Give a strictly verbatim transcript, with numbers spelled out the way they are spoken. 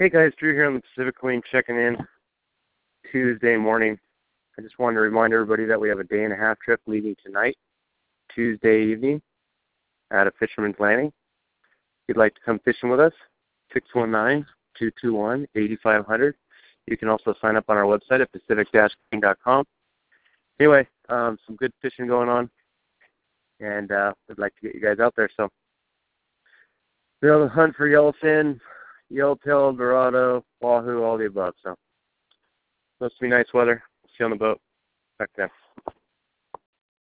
Hey guys, Drew here on the Pacific Queen checking in Tuesday morning. I just wanted to remind everybody that we have a day and a half trip leaving tonight, Tuesday evening, out of Fisherman's Landing. If you'd like to come fishing with us, six one nine, two two one, eight five zero zero. You can also sign up on our website at pacific dash queen dot com. Anyway, um, some good fishing going on, and uh, we'd like to get you guys out there. So we're on the hunt for yellowfin, yellowtail, dorado, wahoo, all the above. So supposed to be nice weather. See you on the boat. Back then.